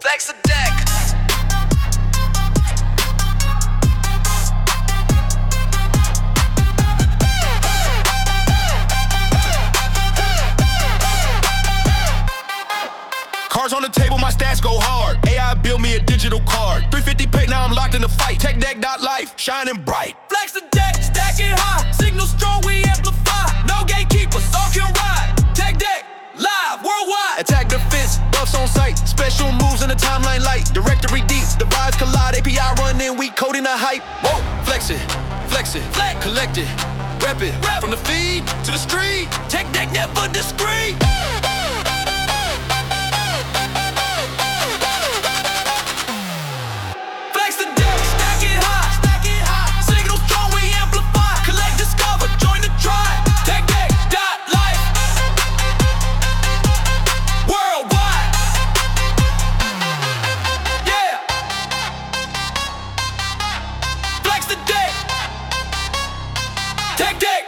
Flex the deck. Cards on the table, my stats go hard. AI built me a digital card. 350 pay, now I'm locked in the fight. TechDeck.life, shining bright. Flex the deck, stack it high. Signal strong, we amplify. No gatekeepers, all can ride. Tech Deck, live, worldwide. Attack defense, buffs on sight. Special moves in the timeline light. Directory deep, the vibes collide. API run in, we coding the hype. Whoa, flex it, flex it, collect it, rep it. From the feed to the street. Tech Deck never discreet. Flex the deck, stack it high. Signal strong, we amplify. Collect, discover, join the tribe. TechDeck.life, worldwide. Yeah. Flex the deck. Tech Deck.